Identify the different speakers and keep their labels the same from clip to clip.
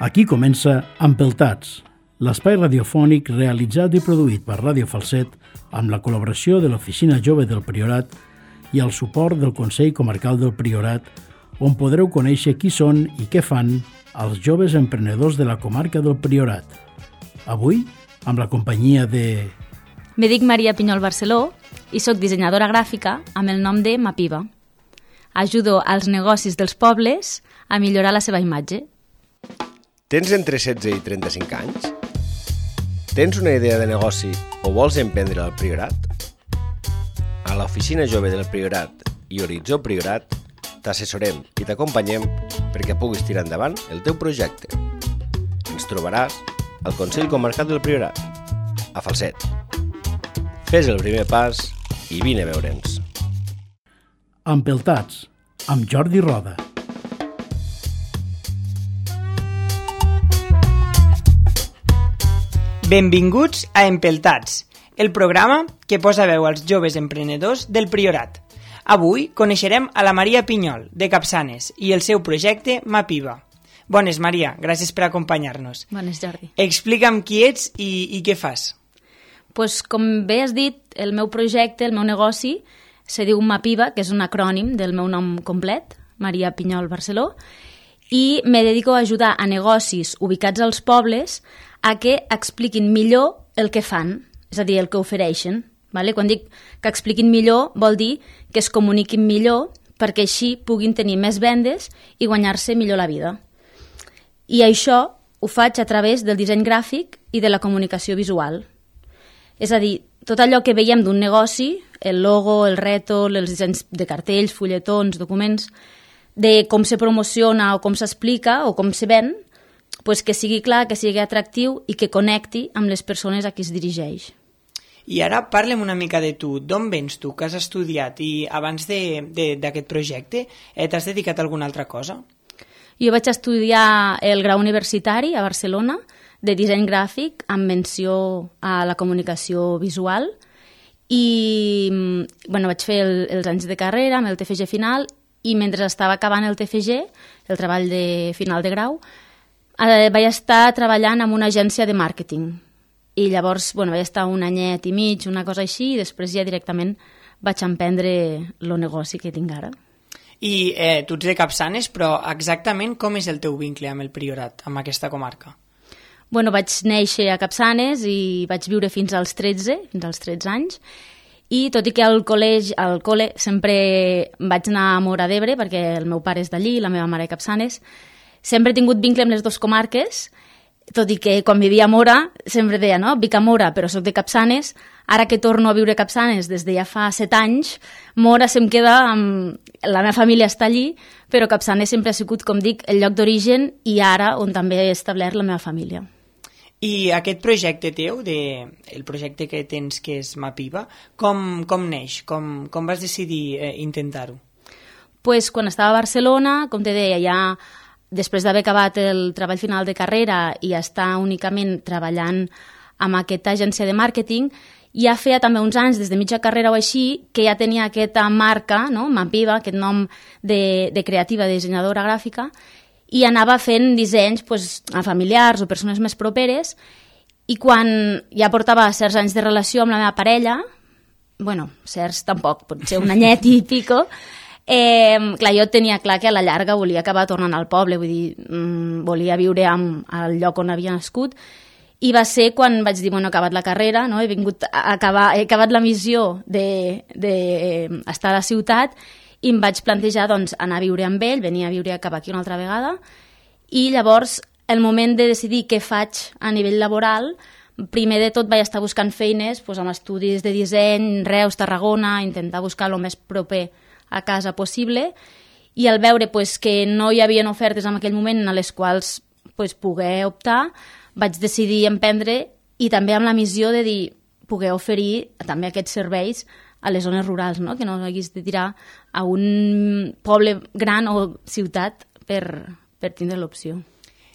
Speaker 1: Aquí comença Empeltats, l'espai radiofònic realitzat i produït per Ràdio Falset amb la col·laboració de l'Oficina Jove del Priorat i el suport del Consell Comarcal del Priorat, on podreu conèixer qui són i què fan els joves emprenedors de la comarca del Priorat. Avui, amb la companyia de...
Speaker 2: Me dic Maria Pinyol Barceló i sóc dissenyadora gràfica amb el nom de Mapiva. Ajudo als negocis dels pobles a millorar la seva imatge.
Speaker 3: Tens entre 16 i 35 anys? Tens una idea de negoci o vols emprendre al Priorat? A l'Oficina Jove del Priorat i Horitzó Priorat t'assessorem i t'acompanyem perquè puguis tirar endavant el teu projecte. Ens trobaràs al Consell Comarcal del Priorat, a Falset. Fes el primer pas i vine a veure'ns.
Speaker 1: Empeltats, amb Jordi Roda.
Speaker 4: Benvinguts a Empeltats, el programa que posa veu als joves emprenedors del Priorat. Avui coneixerem a la Maria Pinyol, de Capçanes, i el seu projecte Mapiva. Bones, Maria, gràcies per acompanyar-nos.
Speaker 2: Bones, Jordi.
Speaker 4: Explica'm qui ets i què fas.
Speaker 2: Pues, com bé has dit, el meu projecte, el meu negoci, se diu Mapiva, que és un acrònim del meu nom complet, Maria Pinyol Barceló, i me dedico a ajudar a negocis ubicats als pobles a que expliquin millor el que fan, és a dir, el que ofereixen. Vale? Quan dic que expliquin millor, vol dir que es comuniquin millor perquè així puguin tenir més vendes i guanyar-se millor la vida. I això ho faig a través del disseny gràfic i de la comunicació visual. És a dir, tot allò que veiem d'un negoci, el logo, el rètol, els dissenys de cartells, fulletons, documents, de com se promociona o com s'explica o com se ven, pues que sigui clar, que sigui atractiu i que connecti amb les persones a qui es dirigeix.
Speaker 4: I ara parlem una mica de tu. D'on vens tu, que has estudiat i abans d'aquest projecte t'has dedicat a alguna altra cosa?
Speaker 2: Jo vaig estudiar el grau universitari a Barcelona de disseny gràfic amb menció a la comunicació visual i vaig fer els anys de carrera amb el TFG final i mentre estava acabant el TFG, el treball de final de grau, vaig estar treballant en una agència de màrqueting i llavors vaig estar un anyet i mig, una cosa així, i després ja directament vaig emprendre el negoci que tinc ara.
Speaker 4: I tu ets de Capçanes, però exactament com és el teu vincle amb el Priorat, amb aquesta comarca?
Speaker 2: Vaig néixer a Capçanes i vaig viure fins als 13 anys, i tot i que al col·le sempre vaig anar a Móra d'Ebre, perquè el meu pare és d'allí, la meva mare de Capçanes, sempre he tingut vincle amb les dues comarques, tot i que quan vivia a Móra sempre deia, no? Vic a Móra, però soc de Capçanes. Ara que torno a viure a Capçanes des de ja fa 7 anys, Móra se'm queda amb... La meva família està allí, però Capçanes sempre ha sigut, com dic, el lloc d'origen i ara on també he establert la meva família.
Speaker 4: I aquest projecte teu, el projecte que tens que és Mapiva, com neix? Com vas decidir intentar-ho?
Speaker 2: Pues quan estava a Barcelona, com te deia, ja després d'haver acabat el treball final de carrera i estar únicament treballant amb aquesta agència de màrqueting, ja feia també uns anys, des de mitja carrera o així, que ja tenia aquesta marca, no? Mapiva, aquest nom de creativa, de dissenyadora gràfica, i anava fent dissenys a familiars o persones més properes, i quan ja portava certs anys de relació amb la meva parella, certs tampoc, potser un anyet i pico, clar, jo tenia clar que a la llarga volia acabar tornant al poble, vull dir, volia viure al lloc on havia nascut, i va ser quan vaig dir, he acabat la carrera, no? He acabat la missió d'estar a la ciutat i em vaig plantejar anar a viure amb ell, venir a viure cap aquí una altra vegada, i llavors el moment de decidir què faig a nivell laboral, primer de tot vaig estar buscant feines amb estudis de disseny, Reus, Tarragona, intentar buscar el més proper a casa possible, i al veure que no hi havia ofertes en aquell moment a les quals poder optar, vaig decidir emprendre i també amb la missió de dir, poder oferir també aquests serveis a les zones rurals, no? Que no haguis de tirar a un poble gran o ciutat per tindre l'opció.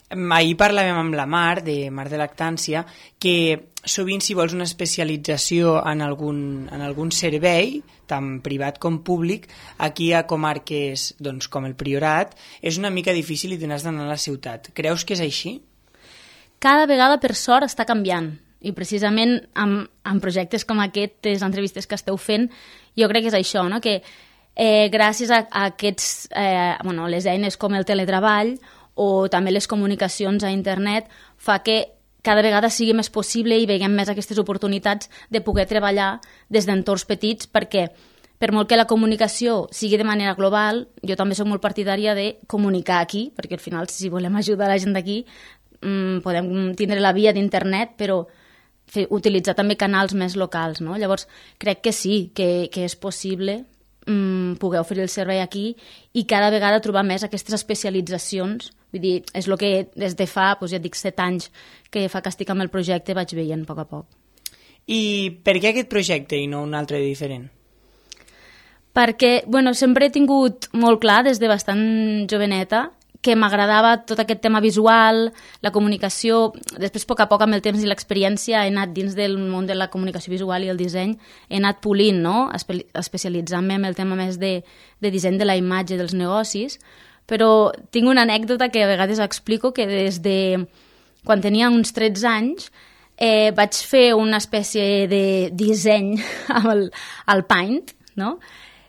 Speaker 4: Ahir parlàvem amb la Mar, de Mar de Lactància, que sovint si vols una especialització en algun servei, tant privat com públic, aquí a comarques doncs, com el Priorat, és una mica difícil i te n'has d'anar a la ciutat. Creus que és així?
Speaker 2: Cada vegada, per sort, està canviant. I precisament amb projectes com aquestes entrevistes que esteu fent, jo crec que és això, no? Que gràcies a aquests, les eines com el teletreball o també les comunicacions a internet, fa que cada vegada sigui més possible i veiem més aquestes oportunitats de poder treballar des d'entorns petits, perquè per molt que la comunicació sigui de manera global, jo també soc molt partidària de comunicar aquí, perquè al final si volem ajudar la gent d'aquí podem tindre la via d'internet, però utilitzar també canals més locals, no? Llavors crec que sí, que és possible poder oferir el servei aquí i cada vegada trobar més aquestes especialitzacions. Vull dir, és el que des de fa, ja et dic, 7 anys que fa que estic amb el projecte vaig veient a poc a poc.
Speaker 4: I per què aquest projecte i no un altre diferent?
Speaker 2: Perquè, sempre he tingut molt clar des de bastant joveneta que m'agradava tot aquest tema visual, la comunicació. Després, a poc amb el temps i l'experiència, he anat dins del món de la comunicació visual i el disseny, he anat polint, no? Especialitzant-me en el tema més de disseny de la imatge dels negocis, però tinc una anècdota que a vegades explico, que des de quan tenia uns 13 anys vaig fer una espècie de disseny amb el Paint, no?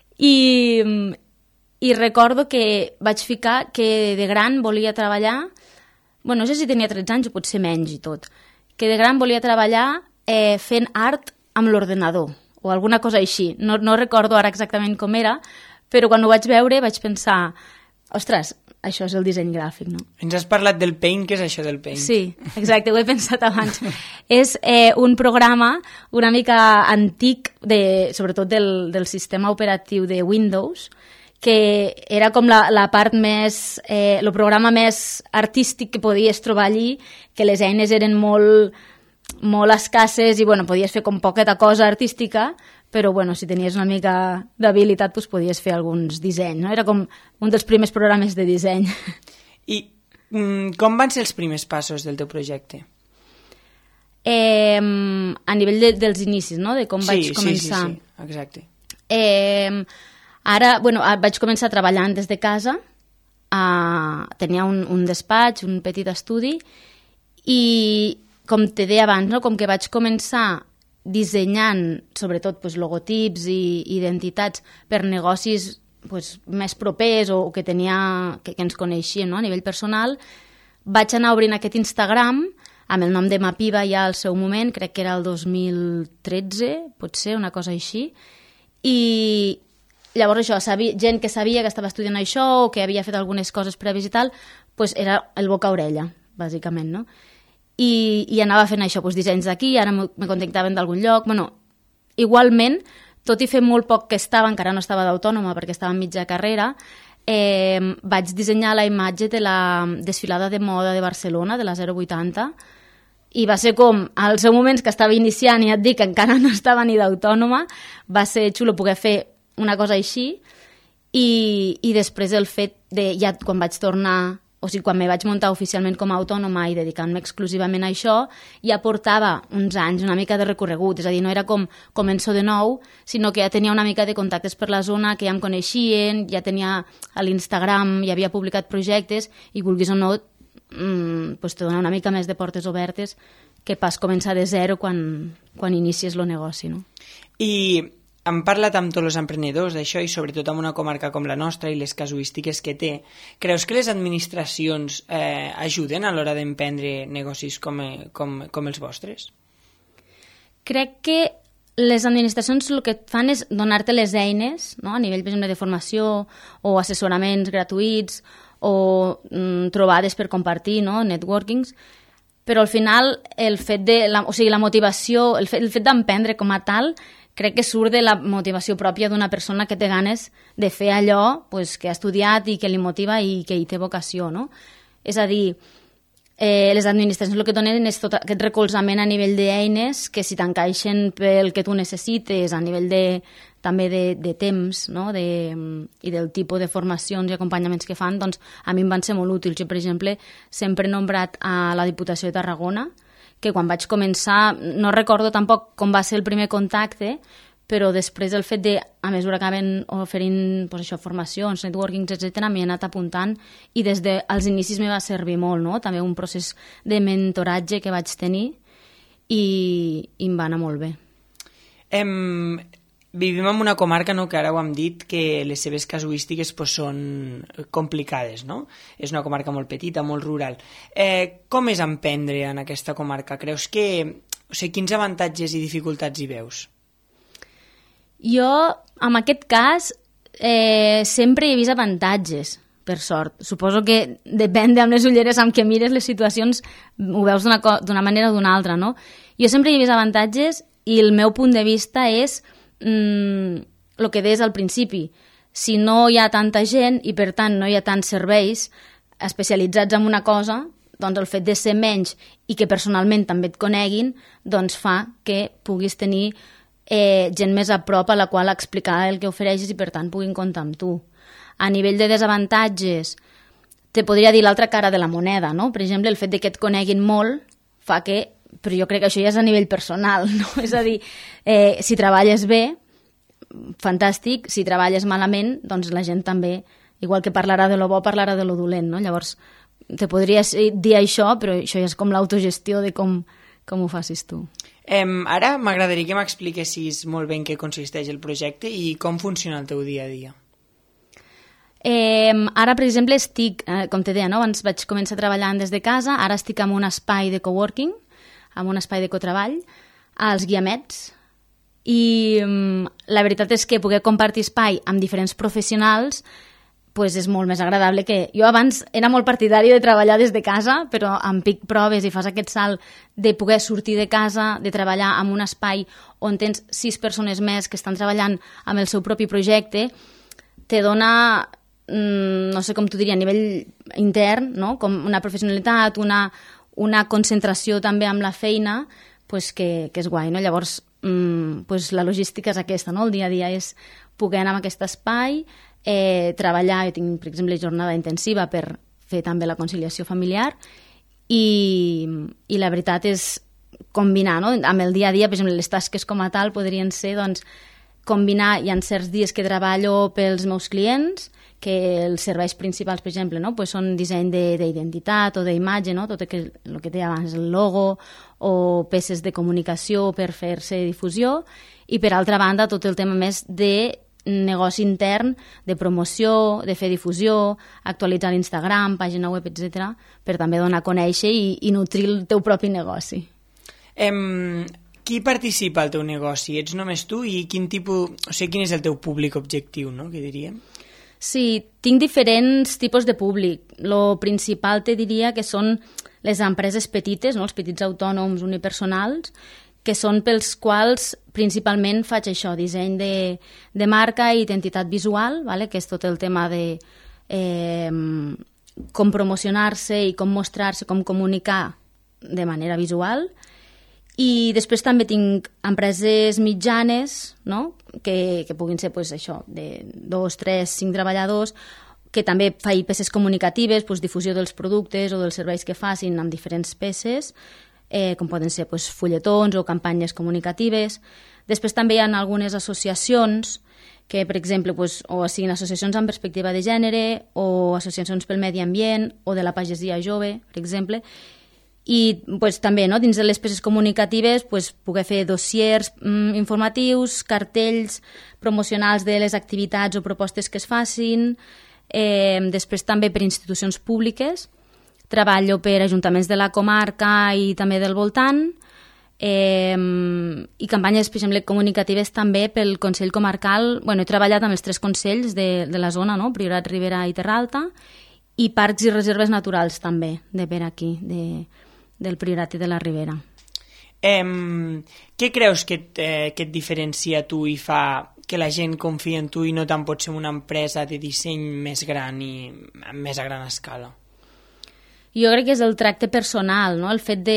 Speaker 2: I recordo que vaig ficar que de gran volia treballar, no sé si tenia 13 anys o potser menys i tot, que de gran volia treballar fent art amb l'ordenador o alguna cosa així. No recordo ara exactament com era, però quan ho vaig veure vaig pensar, ostres, això és el disseny gràfic, no?
Speaker 4: Ens has parlat del Paint, què és això del Paint?
Speaker 2: Sí, exacte, ho he pensat abans. És un programa una mica antic, sobretot del sistema operatiu de Windows, que era com la part més, el programa més artístic que podies trobar allí, que les eines eren molt escasses i podies fer com poqueta cosa artística, però si tenies una mica d'habilitat podies fer alguns dissenys, no? Era com un dels primers programes de disseny.
Speaker 4: I com van ser els primers passos del teu projecte?
Speaker 2: A nivell dels inicis, no? De com vaig començar.
Speaker 4: Sí, exacte.
Speaker 2: Ara, vaig començar treballant des de casa, tenia un despatx, un petit estudi, i com te deia abans, no? Com que vaig començar dissenyant sobretot logotips i identitats per negocis més propers o que ens coneixien, no? A nivell personal, vaig anar obrint aquest Instagram amb el nom de Mapiva ja al seu moment, crec que era el 2013, potser, una cosa així, i llavors això, gent que sabia que estava estudiant això o que havia fet algunes coses prèvies i tal, era el boca-orella, bàsicament, no? I anava fent això, dissenys d'aquí, ara me contactaven d'algun lloc. Igualment, tot i fer molt poc que estava, encara no estava d'autònoma perquè estava en mitja carrera, vaig dissenyar la imatge de la desfilada de moda de Barcelona, de la 080, i va ser com, als seus moments que estava iniciant, i et dic que encara no estava ni d'autònoma, va ser xulo poder fer una cosa així, i després el fet de, ja quan vaig tornar, o sigui, quan me vaig muntar oficialment com a autònoma i dedicant-me exclusivament a això, ja portava uns anys, una mica de recorregut, és a dir, no era com començo de nou, sinó que ja tenia una mica de contactes per la zona, que ja em coneixien, ja tenia a l'Instagram, ja havia publicat projectes, i vulguis o no, te dona una mica més de portes obertes que pas començar de zero quan inicies el negoci, no?
Speaker 4: I hem parlat amb tots els emprenedors d'això i sobretot amb una comarca com la nostra i les casuístiques que té. Creus que les administracions ajuden a l'hora d'emprendre negocis com els vostres?
Speaker 2: Crec que les administracions el que fan és donar-te les eines, no? A nivell, per exemple, de formació o assessoraments gratuïts o trobades per compartir, no? Networkings, però al final el fet de la motivació, el fet d'emprendre com a tal, crec que surt de la motivació pròpia d'una persona que té ganes de fer allò que ha estudiat i que li motiva i que hi té vocació, no? És a dir, les administracions el que donen és tot aquest recolzament a nivell d'eines que si t'encaixen pel que tu necessites, a nivell també de temps, no? I del tipus de formacions i acompanyaments que fan, doncs a mi em van ser molt útils. Jo, per exemple, sempre he nombrat a la Diputació de Tarragona, que quan vaig començar, no recordo tampoc com va ser el primer contacte, però després el fet de, a mesura que acaben oferint pues això, formacions, networkings, etc., m'hi he anat apuntant i des dels inicis me va servir molt, no? També un procés de mentoratge que vaig tenir i em va anar molt bé.
Speaker 4: Vivim en una comarca, no, que ara ho hem dit, que les seves casuístiques pues, són complicades, no? És una comarca molt petita, molt rural. Com és emprendre en aquesta comarca? Creus que... O sigui, quins avantatges i dificultats hi veus?
Speaker 2: Jo, en aquest cas, sempre hi he vist avantatges, per sort. Suposo que depèn de amb les ulleres amb què mires les situacions, ho veus d'una manera o d'una altra, no? Jo sempre hi he vist avantatges i el meu punt de vista és el que deies al principi. Si no hi ha tanta gent i, per tant, no hi ha tants serveis especialitzats en una cosa, doncs el fet de ser menys i que personalment també et coneguin, doncs fa que puguis tenir gent més a prop a la qual explicar el que ofereixes i per tant puguin comptar amb tu. A nivell de desavantatges, te podria dir l'altra cara de la moneda, no? Per exemple, el fet de que et coneguin molt fa que, però jo crec que això ja és a nivell personal, no? És a dir, si treballes bé, fantàstic, si treballes malament, doncs la gent també, igual que parlarà de lo bo, parlarà de lo dolent, no? Llavors, te podria dir això, però això ja és com l'autogestió de com ho facis tu.
Speaker 4: Ara m'agradaria que m'expliquessis molt bé en què consisteix el projecte i com funciona el teu dia a dia.
Speaker 2: Ara, per exemple, estic, com te deia, no? Abans vaig començar treballant des de casa, ara estic en un espai de coworking, en un espai de cotreball, als Guiamets, i la veritat és que poder compartir espai amb diferents professionals pues és molt més agradable que... Jo abans era molt partidari de treballar des de casa, però amb pic proves i fas aquest salt de poder sortir de casa, de treballar en un espai on tens 6 persones més que estan treballant amb el seu propi projecte, te dona, no sé com t'ho diria, a nivell intern, no? Com una professionalitat, una concentració també amb la feina, pues que és guai, no? Llavors, pues la logística és aquesta, no? El dia a dia és poder anar a aquest espai, treballar, jo tinc, per exemple, jornada intensiva per fer també la conciliació familiar i la veritat és combinar, no? Amb el dia a dia, per exemple, les tasques com a tal podrien ser, doncs, combinar, hi ha certs dies que treballo pels meus clients, que els serveis principals, per exemple, no? Pues són disseny d'identitat o d'imatge, no? Tot el que té abans el logo o peces de comunicació per fer-se difusió, i per altra banda tot el tema més de negoci intern, de promoció, de fer difusió, actualitzar l'Instagram, pàgina web, etc., per també donar a conèixer i nutrir el teu propi negoci.
Speaker 4: Qui participa al teu negoci? Ets només tu i quin és el teu públic objectiu, no? Què diríem?
Speaker 2: Sí, tinc diferents tipus de públic. Lo principal te diria que són les empreses petites, no? Els petits autònoms unipersonals, que són pels quals principalment faig això, disseny de marca i identitat visual, vale? Que és tot el tema de com promocionar-se i com mostrar-se, com comunicar de manera visual. I després també tinc empreses mitjanes, no? que puguin ser pues, això, de 2, 3, 5 treballadors, que també faig peces comunicatives, pues, difusió dels productes o dels serveis que facin amb diferents peces, com poden ser pues, fulletons o campanyes comunicatives. Després també hi ha algunes associacions que, per exemple, pues, o siguin associacions amb perspectiva de gènere o associacions pel medi ambient o de la pagesia jove, per exemple. I pues, també no, dins de les peces comunicatives pues, poder fer dossiers informatius, cartells promocionals de les activitats o propostes que es facin. Després també per institucions públiques. Treballo per ajuntaments de la comarca i també del voltant, i campanyes, per exemple, comunicatives també pel Consell Comarcal. Bueno, he treballat amb els 3 consells de la zona, no? Priorat, Ribera i Terralta, i parcs i reserves naturals també, de per aquí, del Priorat i de la Ribera.
Speaker 4: Què creus que et diferencia tu i fa que la gent confia en tu i no tant pot ser una empresa de disseny més gran i més a gran escala?
Speaker 2: Jo crec que és el tracte personal, no? El fet de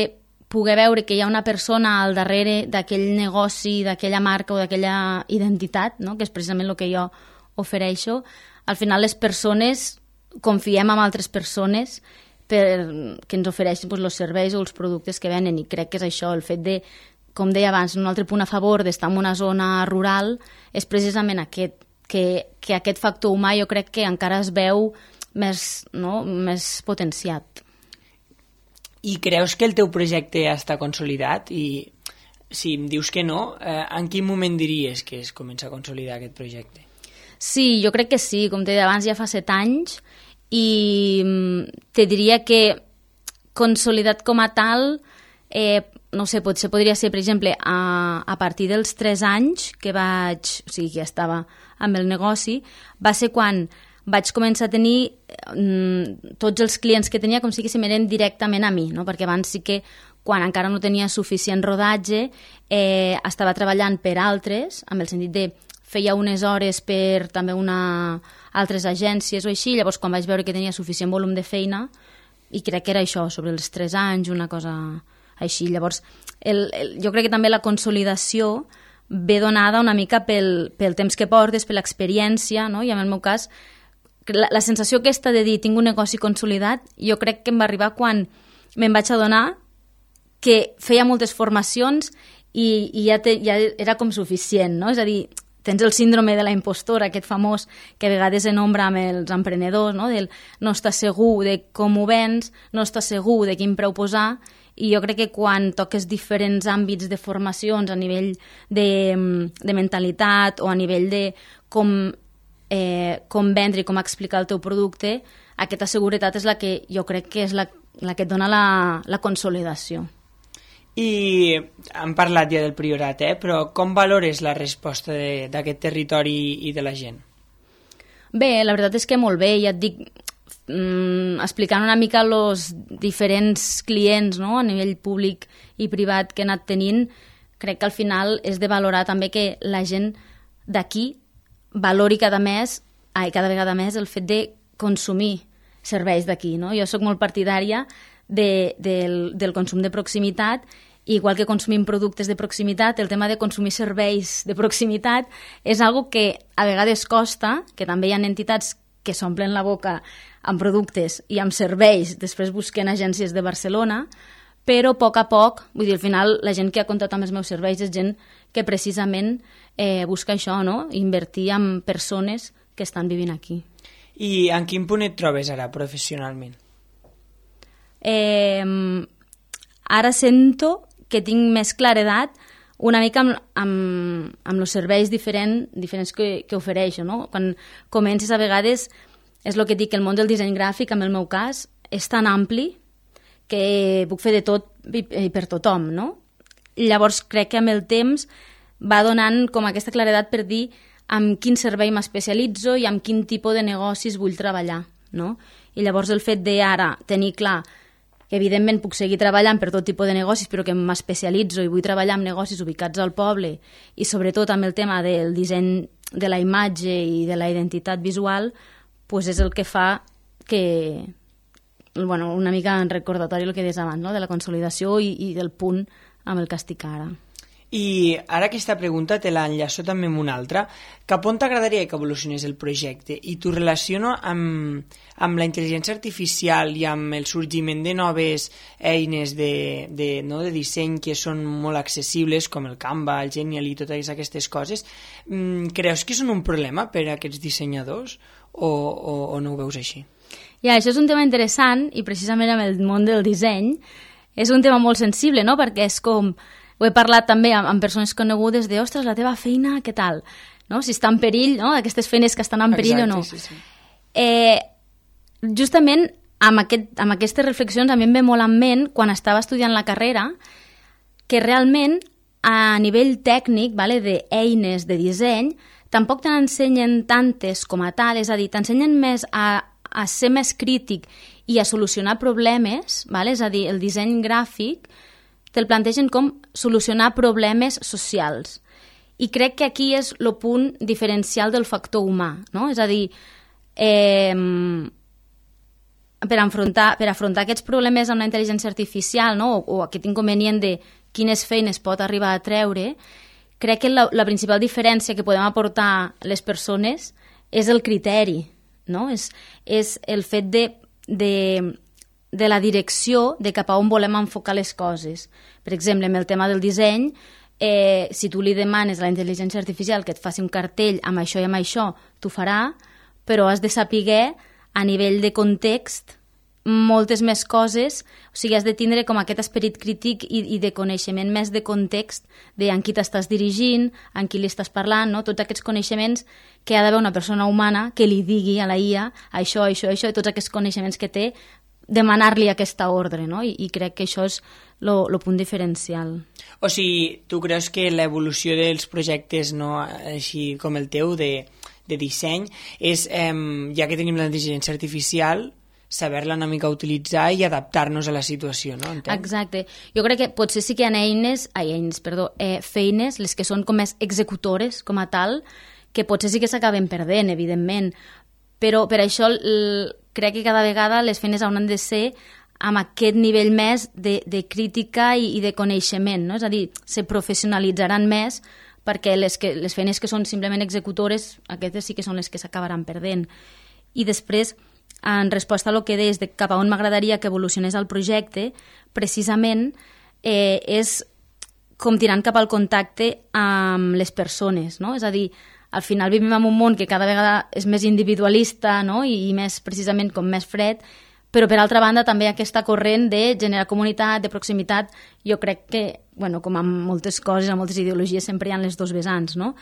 Speaker 2: poder veure que hi ha una persona al darrere d'aquell negoci, d'aquella marca o d'aquella identitat, no? Que és precisament el que jo ofereixo. Al final les persones confiem en altres persones que ens ofereixen els serveis o els productes que venen, i crec que és això, el fet de, com deia abans, un altre punt a favor d'estar en una zona rural és precisament aquest, que aquest factor humà jo crec que encara es veu més, no? Més potenciat.
Speaker 4: I creus que el teu projecte ja està consolidat? I si em dius que no, en quin moment diries que es comença a consolidar aquest projecte?
Speaker 2: Sí, jo crec que sí. Com t'he dit abans, ja fa 7 anys i te diria que consolidat com a tal, no sé, potser podria ser, per exemple, a partir dels 3 anys que ja estava amb el negoci, va ser quan vaig començar a tenir tots els clients que tenia com si que eren directament a mi, no? Perquè abans sí que, quan encara no tenia suficient rodatge, estava treballant per altres, amb el sentit de feia unes hores per també altres agències o així, llavors quan vaig veure que tenia suficient volum de feina, i crec que era això, sobre els 3 anys, una cosa així. Llavors, jo crec que també la consolidació ve donada una mica pel temps que portes, per l'experiència, no? I en el meu cas, la sensació aquesta de dir tinc un negoci consolidat, jo crec que em va arribar quan me'n vaig adonar que feia moltes formacions i ja era com suficient, no? És a dir, tens el síndrome de la impostora, aquest famós que a vegades enombra amb els emprenedors, no? Del no estàs segur de com ho vens, no estàs segur de quin preu posar, i jo crec que quan toques diferents àmbits de formacions a nivell de mentalitat o a nivell de com vendre i com explicar el teu producte, aquesta seguretat és la que jo crec que és la que et dona la consolidació.
Speaker 4: I hem parlat ja del Priorat, però com valores la resposta d'aquest territori i de la gent?
Speaker 2: Bé, la veritat és que molt bé, ja et dic, explicant una mica els diferents clients, no? A nivell públic i privat que he anat tenint, crec que al final és de valorar també que la gent d'aquí valori cada vegada més el fet de consumir serveis d'aquí, no? Jo sóc molt partidària del consum de proximitat, igual que consumim productes de proximitat, el tema de consumir serveis de proximitat és algo que a vegades costa, que també hi ha entitats que s'omplen la boca amb productes i amb serveis, després busquen agències de Barcelona, però a poc, vull dir, al final la gent que ha comptat amb els meus serveis és gent que precisament busca això, no? Invertir en persones que estan vivint aquí.
Speaker 4: I en quin punt et trobes ara professionalment?
Speaker 2: Ara sento que tinc més claredat una mica amb els serveis diferents que ofereixo, no? Quan comences a vegades, és el que dic, el món del disseny gràfic, en el meu cas, és tan ampli que puc fer de tot i per tothom, no? Llavors crec que amb el temps va donant com aquesta claredat per dir amb quin servei m'especialitzo i amb quin tipus de negocis vull treballar, no? I llavors el fet d'ara tenir clar que evidentment puc seguir treballant per tot tipus de negocis, però que m'especialitzo i vull treballar amb negocis ubicats al poble i sobretot amb el tema del disseny de la imatge i de la identitat visual, doncs és el que fa que, bueno, una mica en recordatori el que deies abans, no? De la consolidació i del punt amb el que estic ara.
Speaker 4: I ara aquesta pregunta te l'enllaço també amb una altra. Cap on t'agradaria que evolucionés el projecte? I t'ho relaciono amb la intel·ligència artificial i amb el sorgiment de noves eines de disseny que són molt accessibles, com el Canva, el Genial i totes aquestes coses. Creus que són un problema per a aquests dissenyadors o no ho veus així?
Speaker 2: Ja, això és un tema interessant i precisament amb el món del disseny és un tema molt sensible, no? Perquè és com... Ho he parlat també amb persones conegudes de, ostres, la teva feina, què tal? No? Si està en perill, no? Aquestes feines que estan en perill. Exacte, o no. Sí. Justament amb aquestes reflexions a mi em ve molt en ment, quan estava estudiant la carrera, que realment a nivell tècnic, d'eines de disseny, tampoc te n'ensenyen tantes com a tal, és a dir, t'ensenyen més a ser més crític i a solucionar problemes, és a dir, el disseny gràfic te'l plantegen com solucionar problemes socials. I crec que aquí és el punt diferencial del factor humà, no? És a dir, per afrontar aquests problemes amb la intel·ligència artificial, no? o aquest inconvenient de quines feines pot arribar a treure, crec que la principal diferència que podem aportar les persones és el criteri, no? És el fet de la direcció de cap a on volem enfocar les coses. Per exemple, amb el tema del disseny, si tu li demanes a la intel·ligència artificial que et faci un cartell amb això i amb això, t'ho farà, però has de saber a nivell de context moltes més coses, o sigui, has de tindre com aquest esperit crític i de coneixement més de context de en qui t'estàs dirigint, en qui li estàs parlant, no? Tots aquests coneixements que ha d'haver una persona humana que li digui a la IA això, i tots aquests coneixements que té, demanar-li aquesta ordre, no? I crec que això és el punt diferencial.
Speaker 4: O sigui, tu creus que l'evolució dels projectes, no, així com el teu, de disseny, és, ja que tenim la intel·ligència artificial, saber-la una mica utilitzar i adaptar-nos a la situació, no? Entenc?
Speaker 2: Exacte. Jo crec que potser sí que hi ha feines, les que són com més executores, com a tal, que potser sí que s'acaben perdent, evidentment, però per això crec que cada vegada les feines hauran de ser amb aquest nivell més de crítica i de coneixement, no? És a dir, se professionalitzaran més perquè les feines que són simplement executores, aquestes sí que són les que s'acabaran perdent. I després, en resposta a lo que deies de cap a on m'agradaria que evolucionés el projecte, precisament és com tirant cap al contacte amb les persones, no? És a dir, al final vivim en un món que cada vegada és més individualista, no? I més, precisament, com més fred, però per altra banda també aquesta corrent de generar comunitat, de proximitat. Jo crec que, bueno, com amb moltes coses, amb moltes ideologies, sempre hi ha les dos vessants, no?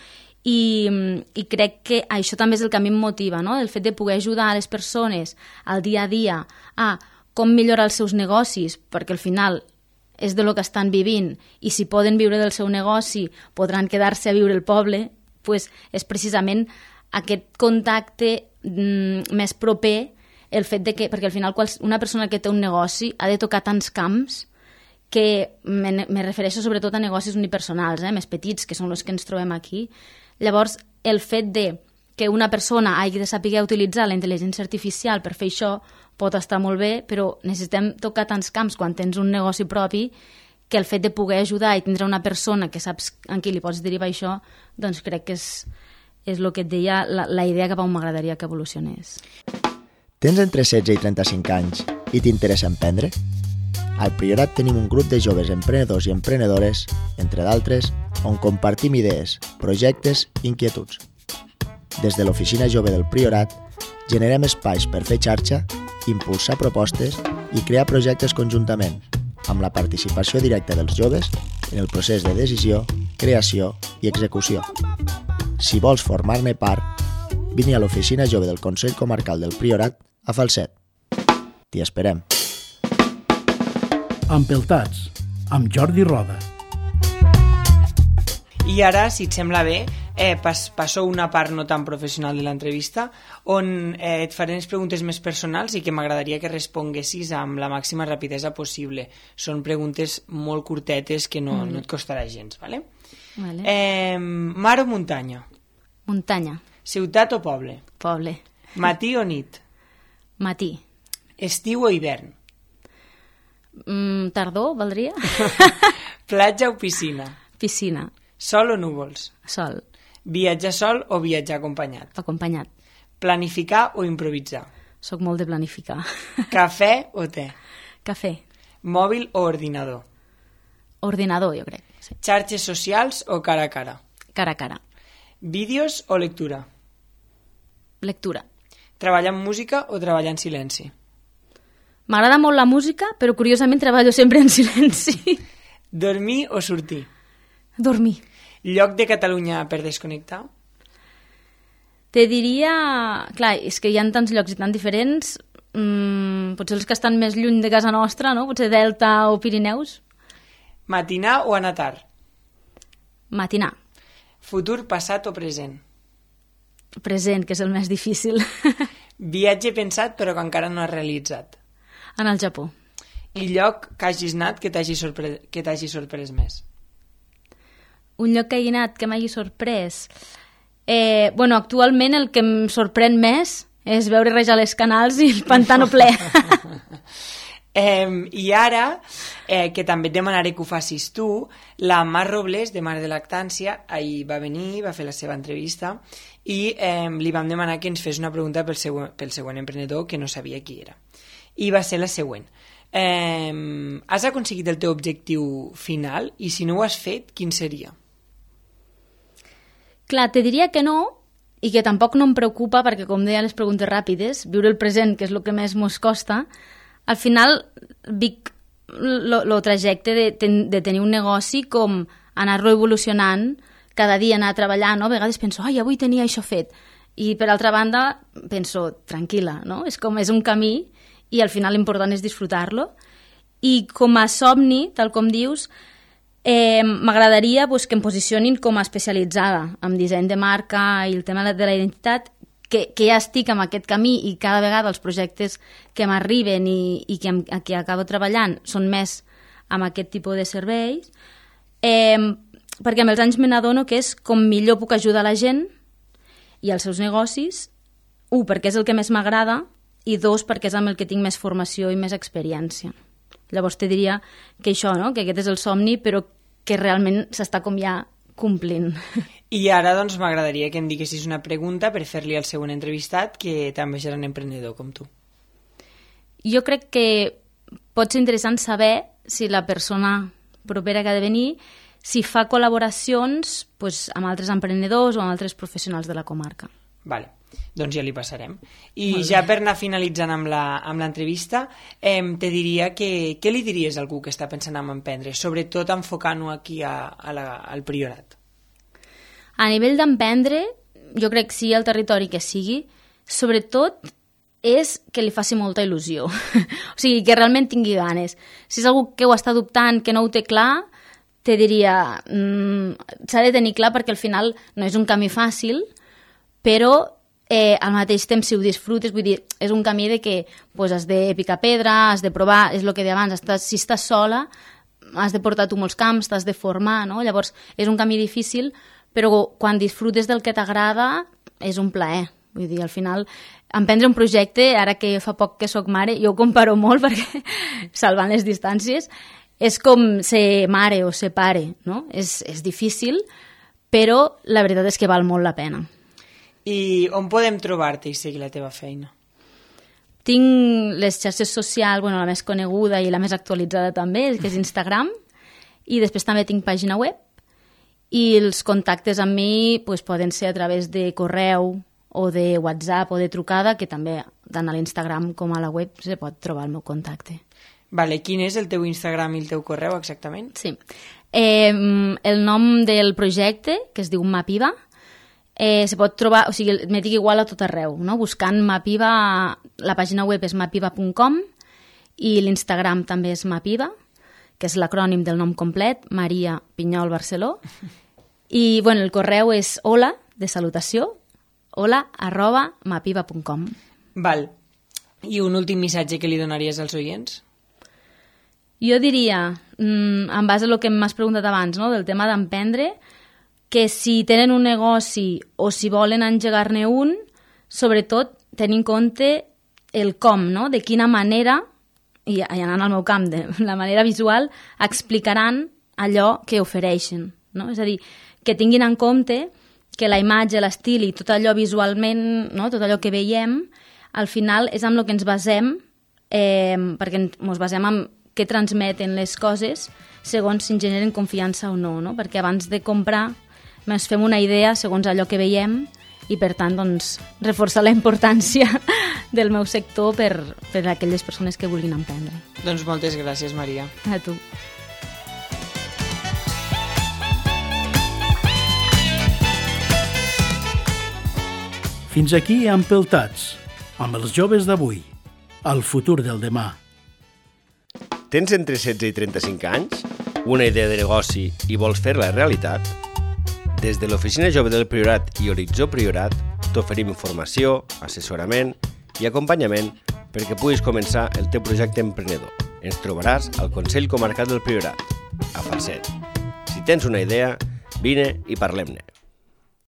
Speaker 2: I crec que això també és el que a mi em motiva, no? El fet de poder ajudar a les persones al dia a dia a com millorar els seus negocis, perquè al final és de lo que estan vivint, i si poden viure del seu negoci podran quedar-se a viure al poble, pues és precisament aquest contacte més proper, el fet de que, perquè al final una persona que té un negoci ha de tocar tants camps que me refereixo sobretot a negocis unipersonals, més petits, que són els que ens trobem aquí. Llavors, el fet de que una persona hagi de saber utilitzar la intel·ligència artificial per fer això pot estar molt bé, però necessitem tocar tants camps quan tens un negoci propi que el fet de poder ajudar i tindre una persona que saps en qui li pots derivar això, doncs crec que és el que et deia, la idea cap on m'agradaria que evolucionés.
Speaker 5: Tens entre 16 i 35 anys i t'interessa emprendre? Al Priorat tenim un grup de joves emprenedors i emprenedores, entre d'altres, on compartim idees, projectes i inquietuds. Des de l'Oficina Jove del Priorat, generem espais per fer xarxa, impulsar propostes i crear projectes conjuntament, amb la participació directa dels joves en el procés de decisió, creació i execució. Si vols formar-ne part, vine a l'Oficina Jove del Consell Comarcal del Priorat a Falset. T'hi esperem.
Speaker 1: Empeltats, amb Jordi Roda.
Speaker 4: I ara, si et sembla bé, passo una part no tan professional de l'entrevista, on et faré unes preguntes més personals i que m'agradaria que responguessis amb la màxima rapidesa possible. Són preguntes molt curtetes que no et costarà gens, ¿vale?
Speaker 2: Vale.
Speaker 4: Mar o muntanya?
Speaker 2: Muntanya.
Speaker 4: Ciutat o poble?
Speaker 2: Poble.
Speaker 4: Matí o nit?
Speaker 2: Matí.
Speaker 4: Estiu o hivern?
Speaker 2: Tardor, valdria?
Speaker 4: Platja o piscina?
Speaker 2: Piscina.
Speaker 4: Sol o núvols?
Speaker 2: Sol.
Speaker 4: Viatjar sol o viatjar acompanyat?
Speaker 2: Acompanyat.
Speaker 4: Planificar o improvisar?
Speaker 2: Soc molt de planificar.
Speaker 4: Cafè o te?
Speaker 2: Cafè.
Speaker 4: Mòbil o ordinador?
Speaker 2: Ordinador, jo crec. Sí.
Speaker 4: Xarxes socials o cara a cara?
Speaker 2: Cara a cara.
Speaker 4: Vídeos o lectura?
Speaker 2: Lectura.
Speaker 4: Treballar en música o treballar en silenci?
Speaker 2: M'agrada molt la música, però curiosament treballo sempre en silenci.
Speaker 4: Dormir o sortir?
Speaker 2: Dormir.
Speaker 4: Lloc de Catalunya per desconnectar?
Speaker 2: Te diria... Clar, és que hi ha tants llocs i tan diferents. Potser els que estan més lluny de casa nostra, no? Potser Delta o Pirineus.
Speaker 4: Matinar o anar tard?
Speaker 2: Matinar.
Speaker 4: Futur, passat o present?
Speaker 2: Present, que és el més difícil.
Speaker 4: Viatge pensat però que encara no has realitzat?
Speaker 2: En el Japó.
Speaker 4: I lloc que hagis anat que t'hagi sorprès més?
Speaker 2: Un lloc que hagi anat que m'hagi sorprès... Bueno, actualment el que em sorprèn més És veure rejar les canals i el pantano ple.
Speaker 4: I ara, que també et demanaré que ho facis tu, la Mar Robles, de Mare de Lactància, ahir va venir, va fer la seva entrevista i li vam demanar que ens fes una pregunta pel següent emprenedor que no sabia qui era. I va ser la següent. Has aconseguit el teu objectiu final i si no ho has fet, quin seria?
Speaker 2: Clar, te diria que no i que tampoc no em preocupa perquè, com deia les preguntes ràpides, viure el present, que és el que més mos costa, al final vic el trajecte de tenir un negoci com anar-lo evolucionant, cada dia anar treballant, no? A vegades penso, ai, avui tenia això fet. I per altra banda penso, tranquil·la, no? És un camí i al final l'important és disfrutar-lo. I com a somni, tal com dius, m'agradaria que em posicionin com a especialitzada en disseny de marca i el tema de la identitat, que ja estic en aquest camí i cada vegada els projectes que m'arriben i que acabo treballant són més amb aquest tipus de serveis, perquè amb els anys me n'adono que és com millor puc ajudar la gent i els seus negocis, perquè és el que més m'agrada i dos, perquè és amb el que tinc més formació i més experiència. Llavors te diria que això, no? Que aquest és el somni, però que realment s'està com ja complint.
Speaker 4: I ara doncs m'agradaria que em diguessis una pregunta per fer-li al següent entrevistat, que també serà un emprenedor com tu.
Speaker 2: Jo crec que pot ser interessant saber si la persona propera que ha de venir si fa col·laboracions amb altres emprenedors o amb altres professionals de la comarca.
Speaker 4: Vale, doncs ja li passarem. I ja per anar finalitzant amb l'entrevista, te diria que què li diries a algú que està pensant en emprendre, sobretot enfocant-ho aquí al Priorat?
Speaker 2: A nivell d'emprendre, jo crec que sigui el territori que sigui, sobretot és que li faci molta il·lusió. O sigui, que realment tingui ganes. Si és algú que ho està dubtant, que no ho té clar, te diria, s'ha de tenir clar perquè al final no és un camí fàcil, però al mateix temps si ho disfrutes, vull dir, és un camí de que has de picar pedra, has de provar, és el que deia abans, si estàs sola, has de portar tu molts camps, t'has de formar, no? Llavors és un camí difícil, però quan disfrutes del que t'agrada és un plaer. Vull dir, al final, emprendre un projecte, ara que fa poc que soc mare, jo ho comparo molt perquè, salvant les distàncies, és com ser mare o ser pare, no? És difícil, però la veritat és que val molt la pena.
Speaker 4: I on podem trobar-te i seguir la teva feina?
Speaker 2: Tinc les xarxes socials, la més coneguda i la més actualitzada també, que és Instagram, i després també tinc pàgina web, i els contactes amb mi poden ser a través de correu o de WhatsApp o de trucada, que també tant a l'Instagram com a la web se pot trobar el meu contacte.
Speaker 4: Vale, quin és el teu Instagram i el teu correu exactament?
Speaker 2: Sí. El nom del projecte, que es diu Mapiva, se pot trobar, o sigui, m'he dit igual a tot arreu, no? Buscant Mapiva, la pàgina web és mapiva.com i l'Instagram també és Mapiva, que és l'acrònim del nom complet, Maria Pinyol Barceló, i el correu és hola, de salutació, hola@mapiva.com.
Speaker 4: Val. I un últim missatge que li donaries als oients?
Speaker 2: Jo diria, en base a el que m'has preguntat abans, no? Del tema d'emprendre, que si tenen un negoci o si volen engegar-ne un, sobretot tenint en compte el com, no? De quina manera, i anant al meu camp, de la manera visual, explicaran allò que ofereixen, no? És a dir, que tinguin en compte que la imatge, l'estil i tot allò visualment, no? Tot allò que veiem, al final és amb el que ens basem, perquè ens basem en què transmeten les coses segons si ens generen confiança o no, no? Perquè abans de comprar ens fem una idea segons allò que veiem i, per tant, reforçar la importància del meu sector per a aquelles persones que vulguin emprendre.
Speaker 4: Doncs moltes gràcies, Maria.
Speaker 2: A tu.
Speaker 1: Fins aquí Empeltats, amb els joves d'avui, el futur del demà.
Speaker 3: Tens entre 16 i 35 anys? Una idea de negoci i vols fer-la realitat? Des de l'Oficina Jove del Priorat i Horitzó Priorat t'oferim informació, assessorament i acompanyament perquè puguis començar el teu projecte emprenedor. Ens trobaràs al Consell Comarcal del Priorat, a Falset. Si tens una idea, vine i parlem-ne.